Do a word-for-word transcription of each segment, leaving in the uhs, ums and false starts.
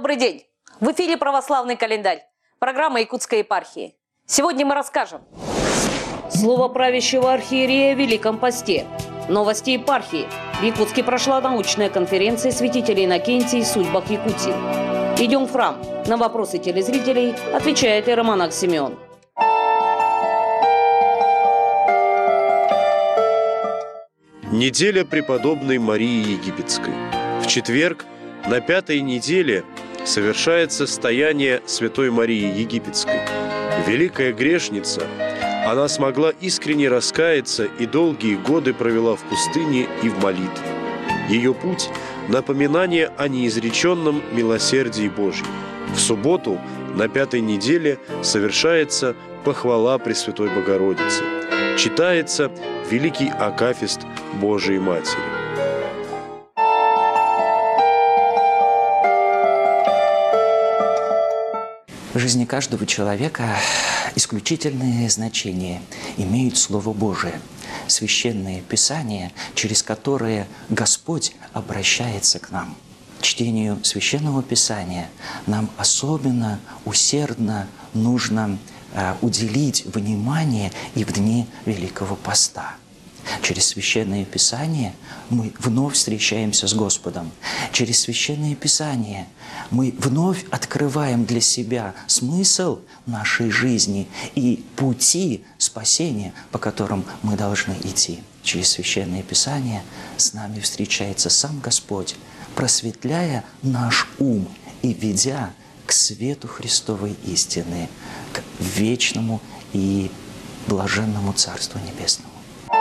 Добрый день! В эфире «Православный календарь», программа Якутской епархии. Сегодня мы расскажем слово правящего архиерея в Великом посте, новости епархии. В Якутске прошла научная конференция святителя Иннокентия в судьбах Якутии. Идем в храм. На вопросы телезрителей отвечает иеромонах Симеон. Неделя преподобной Марии Египетской. В четверг, на пятой неделе, совершается стояние Святой Марии Египетской. Великая грешница, она смогла искренне раскаяться и долгие годы провела в пустыне и в молитве. Ее путь – напоминание о неизреченном милосердии Божьем. В субботу, на пятой неделе, совершается похвала Пресвятой Богородицы. Читается Великий Акафист Божией Матери. В жизни каждого человека исключительное значение имеет Слово Божие, Священное Писание, через которое Господь обращается к нам. Чтению Священного Писания нам особенно усердно нужно уделить внимание и в дни Великого Поста. Через Священное Писание мы вновь встречаемся с Господом. Через Священное Писание мы вновь открываем для себя смысл нашей жизни и пути спасения, по которым мы должны идти. Через Священное Писание с нами встречается сам Господь, просветляя наш ум и ведя к свету Христовой истины, к вечному и блаженному Царству Небесному.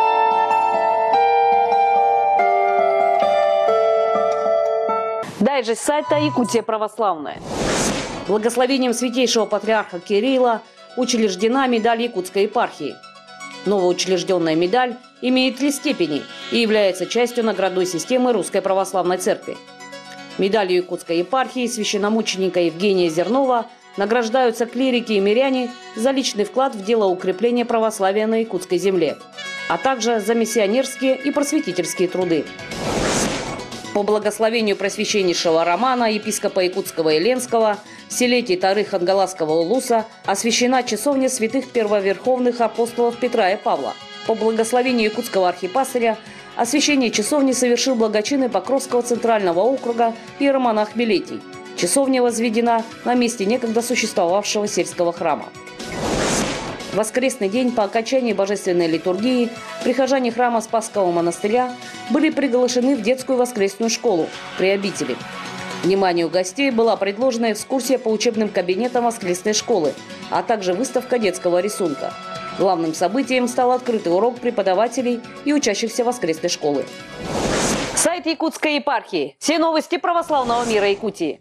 Дайджест сайта «Якутия православная». Благословением святейшего патриарха Кирилла учреждена медаль Якутской епархии. Новоучрежденная медаль имеет три степени и является частью наградной системы Русской Православной Церкви. Медалью Якутской епархии священномученика Евгения Зернова награждаются клирики и миряне за личный вклад в дело укрепления православия на якутской земле, а также за миссионерские и просветительские труды. По благословению просвященнейшего Романа, епископа Якутского и Ленского, в селе Титары-Хангаласского Улуса освящена часовня святых первоверховных апостолов Петра и Павла. По благословению якутского архипастыря освящение часовни совершил благочинный Покровского центрального округа иеромонах Милетий. Часовня возведена на месте некогда существовавшего сельского храма. В воскресный день по окончании божественной литургии прихожане храма Спасского монастыря были приглашены в детскую воскресную школу при обители. Вниманию гостей была предложена экскурсия по учебным кабинетам воскресной школы, а также выставка детского рисунка. Главным событием стал открытый урок преподавателей и учащихся воскресной школы. Сайт Якутской епархии. Все новости православного мира Якутии.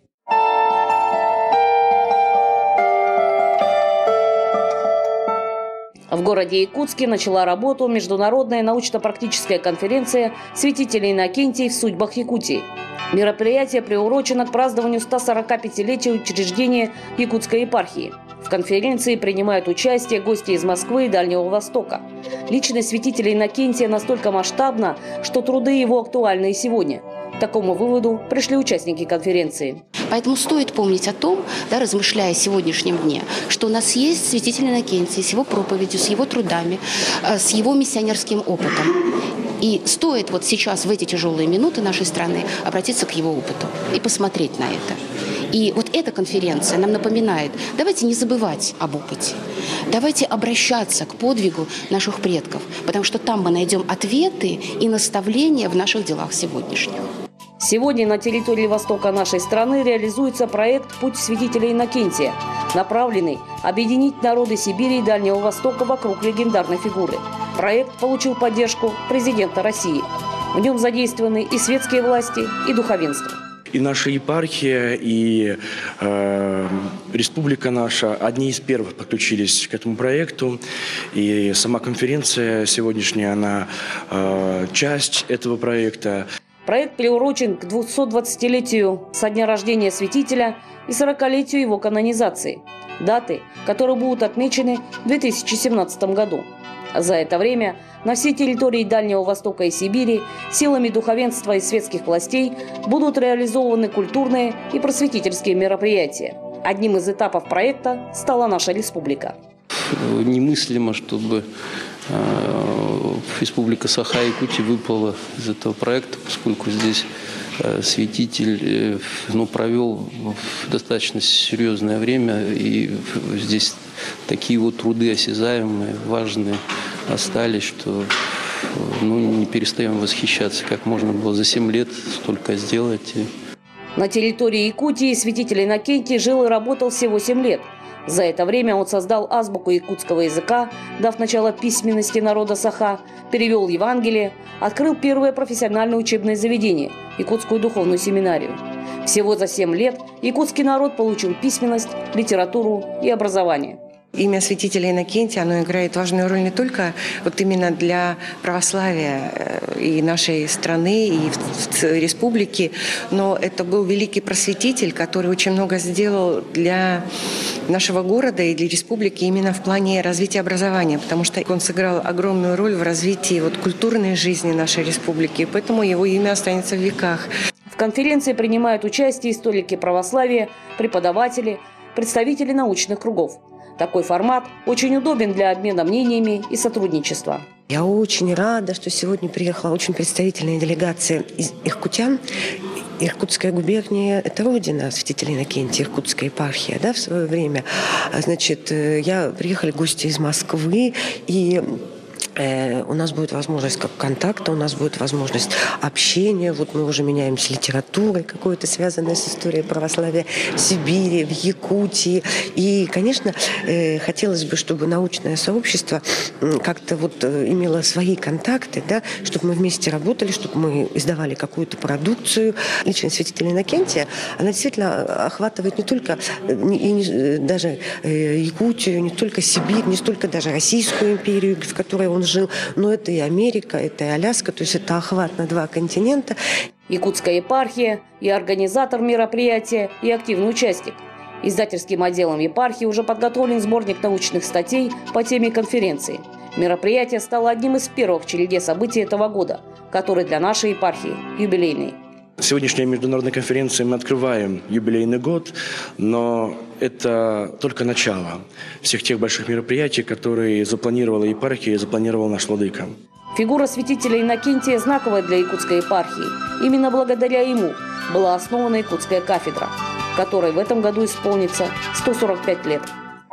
В городе Якутске начала работу международная научно-практическая конференция святителя Иннокентия в судьбах Якутии. Мероприятие приурочено к празднованию ста сорока пятилетия учреждения Якутской епархии. В конференции принимают участие гости из Москвы и Дальнего Востока. Личность святителя Иннокентия настолько масштабна, что труды его актуальны и сегодня. К такому выводу пришли участники конференции. Поэтому стоит помнить о том, да, размышляя о сегодняшнем дне, что у нас есть святитель Иннокентий с его проповедью, с его трудами, с его миссионерским опытом. И стоит вот сейчас, в эти тяжелые минуты нашей страны, обратиться к его опыту и посмотреть на это. И вот эта конференция нам напоминает, давайте не забывать об опыте, давайте обращаться к подвигу наших предков, потому что там мы найдем ответы и наставления в наших делах сегодняшних. Сегодня на территории востока нашей страны реализуется проект «Путь святителя Иннокентия», направленный объединить народы Сибири и Дальнего Востока вокруг легендарной фигуры. Проект получил поддержку президента России. В нем задействованы и светские власти, и духовенство. И наша епархия, и э, республика наша одни из первых подключились к этому проекту. И сама конференция сегодняшняя, она э, часть этого проекта. Проект приурочен к двухсотдвадцатилетию со дня рождения святителя и сорокалетию его канонизации, даты, которые будут отмечены в две тысячи семнадцатом году. За это время на всей территории Дальнего Востока и Сибири силами духовенства и светских властей будут реализованы культурные и просветительские мероприятия. Одним из этапов проекта стала наша республика. Немыслимо, чтобы Республика Саха-Якутия выпала из этого проекта, поскольку здесь святитель ну, провел достаточно серьезное время, и здесь такие вот труды осязаемые, важные остались, что ну, не перестаем восхищаться, как можно было за семь лет столько сделать. На территории Якутии святитель Иннокентий жил и работал всего семь лет. За это время он создал азбуку якутского языка, дав начало письменности народа Саха, перевел Евангелие, открыл первое профессиональное учебное заведение – Якутскую духовную семинарию. Всего за семь лет якутский народ получил письменность, литературу и образование. Имя святителя Иннокентия, оно играет важную роль не только вот именно для православия и нашей страны, и в республике, но это был великий просветитель, который очень много сделал для нашего города и для республики именно в плане развития образования, потому что он сыграл огромную роль в развитии вот культурной жизни нашей республики, и поэтому его имя останется в веках. В конференции принимают участие историки православия, преподаватели, представители научных кругов. Такой формат очень удобен для обмена мнениями и сотрудничества. Я очень рада, что сегодня приехала очень представительная делегация из иркутян. Иркутская губерния – это родина святителя Иннокентия, Иркутская епархия, да, в свое время. Значит, я приехали гости из Москвы, и у нас будет возможность как контакта, у нас будет возможность общения. Вот мы уже меняемся литературой какой-то, связанной с историей православия в Сибири, в Якутии. И, конечно, хотелось бы, чтобы научное сообщество как-то вот имело свои контакты, да, чтобы мы вместе работали, чтобы мы издавали какую-то продукцию. Личность святителя Иннокентия, она действительно охватывает не только и не, даже Якутию, не только Сибирь, не столько даже Российскую империю, в которой он жил, но это и Америка, это и Аляска, то есть это охват на два континента. Якутская епархия и организатор мероприятия, и активный участник. Издательским отделом епархии уже подготовлен сборник научных статей по теме конференции. Мероприятие стало одним из первых в череде событий этого года, который для нашей епархии юбилейный. Сегодняшняя международная конференция, мы открываем юбилейный год, но это только начало всех тех больших мероприятий, которые запланировала епархия и запланировал наш владыка. Фигура святителя Иннокентия знаковая для якутской епархии. Именно благодаря ему была основана якутская кафедра, которой в этом году исполнится сто сорок пять лет.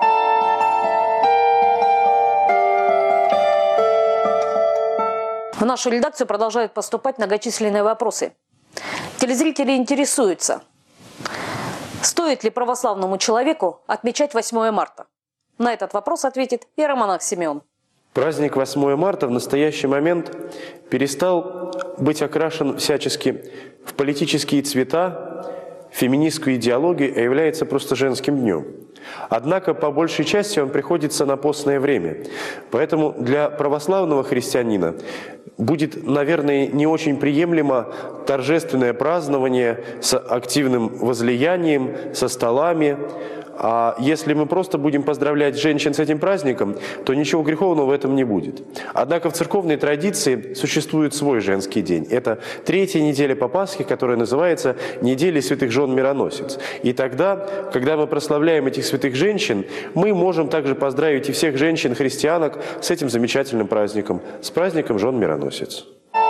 В нашу редакцию продолжают поступать многочисленные вопросы. Телезрители интересуются, стоит ли православному человеку отмечать восьмое марта? На этот вопрос ответит иеромонах Симеон. Праздник восьмое марта в настоящий момент перестал быть окрашен всячески в политические цвета, феминистскую идеологию, а является просто женским днем. Однако, по большей части, он приходится на постное время. Поэтому для православного христианина будет, наверное, не очень приемлемо торжественное празднование с активным возлиянием, со столами. А если мы просто будем поздравлять женщин с этим праздником, то ничего греховного в этом не будет. Однако в церковной традиции существует свой женский день. Это третья неделя по Пасхе, которая называется «Неделя святых жен мироносец». И тогда, когда мы прославляем этих святых женщин, мы можем также поздравить и всех женщин-христианок с этим замечательным праздником, с праздником жен мироносец.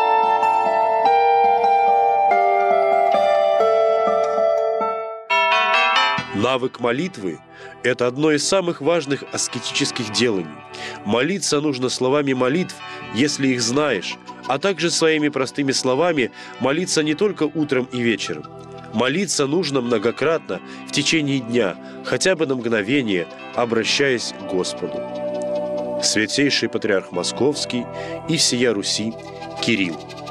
Навык молитвы – это одно из самых важных аскетических деланий. Молиться нужно словами молитв, если их знаешь, а также своими простыми словами молиться не только утром и вечером. Молиться нужно многократно в течение дня, хотя бы на мгновение, обращаясь к Господу. Святейший Патриарх Московский и всея Руси Кирилл.